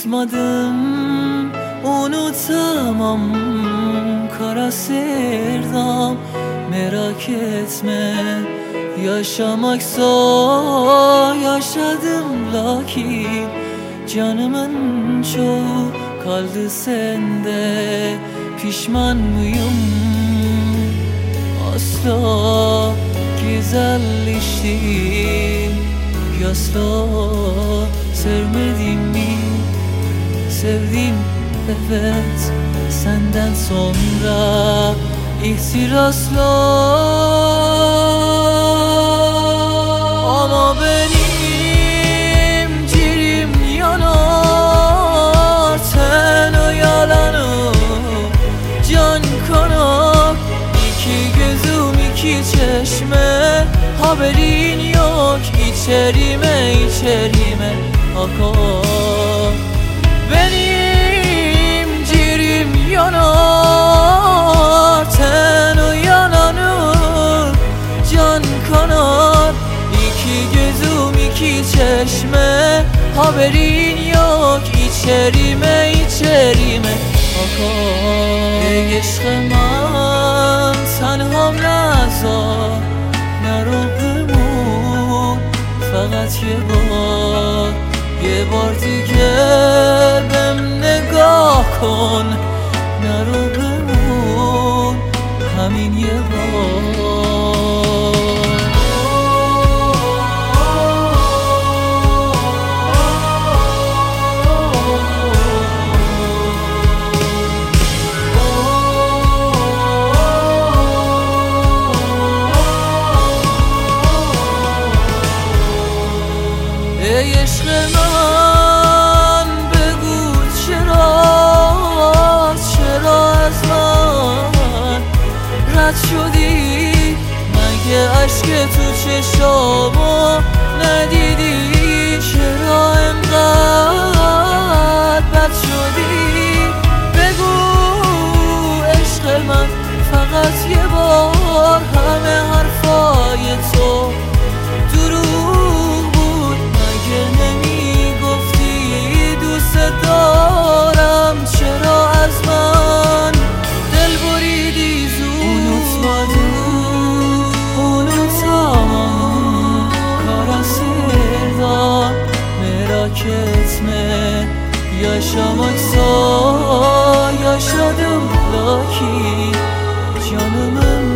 Unutmadım, unutamam kara sevdam. Merak etme, yaşamaksa yaşadım, lakin canımın çoğu kaldı sende. Pişman mıyım? Asla güzelleştim, asla sevmedim mi? Sevdim evet, senden sonra ihtirasla. Ama benim ciğerim yanar, sen o yalanı can kanar. İki gözüm iki çeşme, haberin yok, içerime içerime akar. Benim ciğerim yanar, ten o yananır, can kanar. İki gözüm iki çeşme, haberin yok, içerime içerime akar. ای عشق من تنهام نذار، نرو بمون فقط یه بار دیگه بهم نگاه کن. نرو بمون همین یه بار. ای عشق من بگو چرا از من رد شدی؟ مگه عشق تو چشامو ندیدی؟ چرا انقدر بد شدی؟ بگو عشق من فقط یه بار، همه حرفای تو دروغ بود. مگه نمیگفتی دوست دارم؟ چرا از من دل بریدی زود؟ Unutamam kara sevdam. Merak etme, yaşamaksa yaşadım, lakin canımın